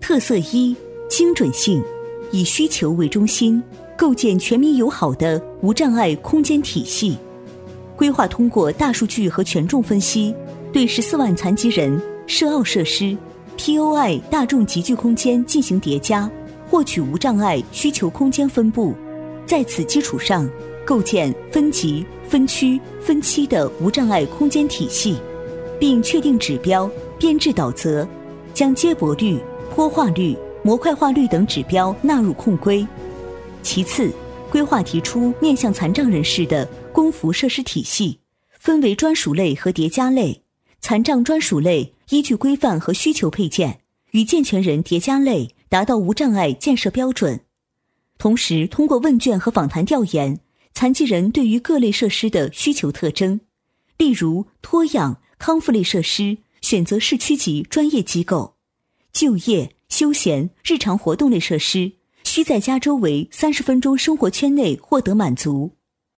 特色一：精准性，以需求为中心，构建全民友好的无障碍空间体系。规划通过大数据和权重分析，对14万残疾人设奥设施、POI 大众集聚空间进行叠加，获取无障碍需求空间分布。在此基础上，构建分级、分区、分期的无障碍空间体系，并确定指标，编制导则，将接驳率、坡化率、模块化率等指标纳入控规。其次，规划提出面向残障人士的公服设施体系，分为专属类和叠加类。残障专属类依据规范和需求配件，与健全人叠加类达到无障碍建设标准。同时，通过问卷和访谈调研，残疾人对于各类设施的需求特征，例如托养、康复类设施选择市区级专业机构，就业、休闲、日常活动类设施需在家周围30分钟生活圈内获得满足。